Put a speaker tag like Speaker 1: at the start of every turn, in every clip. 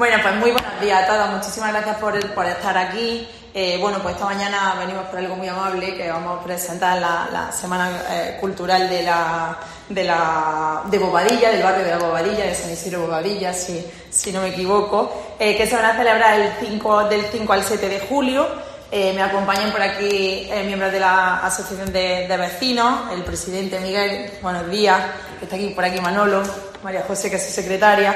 Speaker 1: Bueno, pues muy buenos días a todos. Muchísimas gracias por estar aquí. Bueno, pues esta mañana venimos por algo muy amable, que vamos a presentar la Semana Cultural de Bobadilla, del barrio de la Bobadilla, de San Isidro Bobadilla, si no me equivoco, que se van a celebrar del 5 al 7 de julio. Me acompañan por aquí miembros de la Asociación de Vecinos, el presidente Miguel, buenos días, está aquí por aquí Manolo, María José, que es su secretaria.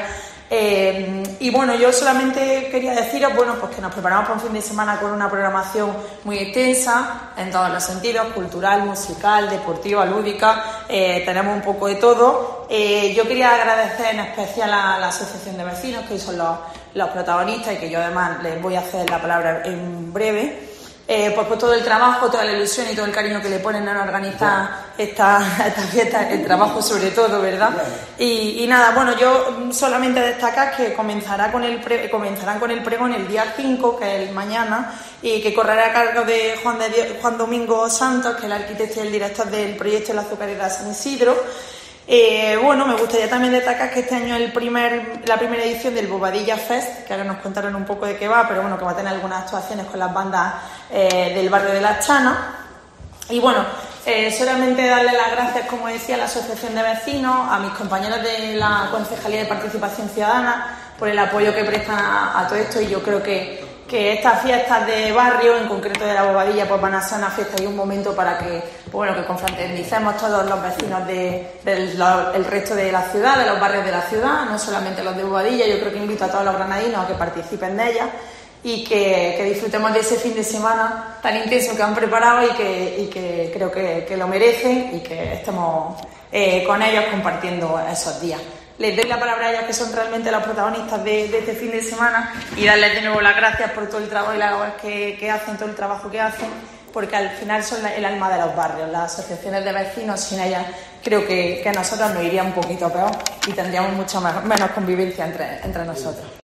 Speaker 1: Y bueno, yo solamente quería deciros, bueno, pues que nos preparamos para un fin de semana con una programación muy extensa en todos los sentidos, cultural, musical, deportiva, lúdica, tenemos un poco de todo. Yo quería agradecer en especial a la Asociación de Vecinos, que hoy son los protagonistas y que yo además les voy a hacer la palabra en breve. Pues por todo el trabajo, toda la ilusión y todo el cariño que le ponen a organizar esta fiesta, el trabajo sobre todo, ¿verdad? Y nada, bueno, yo solamente destacar que comenzarán con el pregón el día 5, que es el mañana, y que correrá a cargo de Juan Domingo Santos, que es el arquitecto y el director del proyecto de la azucarera San Isidro. Bueno, me gustaría también destacar que este año es la primera edición del Bobadilla Fest, que ahora nos contaron un poco de qué va, pero bueno, que va a tener algunas actuaciones con las bandas del barrio de Las Chanas. Y bueno, solamente darle las gracias, como decía, a la Asociación de Vecinos, a mis compañeros de la Concejalía de Participación Ciudadana, por el apoyo que prestan a todo esto, y yo creo que estas fiestas de barrio, en concreto de la Bobadilla, pues van a ser una fiesta y un momento para que, bueno, que confraternicemos todos los vecinos del resto de la ciudad, de los barrios de la ciudad, no solamente los de Bobadilla. Yo creo que invito a todos los granadinos a que participen de ellas y que disfrutemos de ese fin de semana tan intenso que han preparado y que creo que lo merecen, y que estemos con ellos compartiendo esos días. Les doy la palabra a ellas, que son realmente los protagonistas de este fin de semana, y darles de nuevo las gracias por todo el trabajo y la labor que hacen, todo el trabajo que hacen, porque al final son el alma de los barrios, las asociaciones de vecinos. Sin ellas creo que a nosotros nos iría un poquito peor y tendríamos mucha menos convivencia entre nosotros.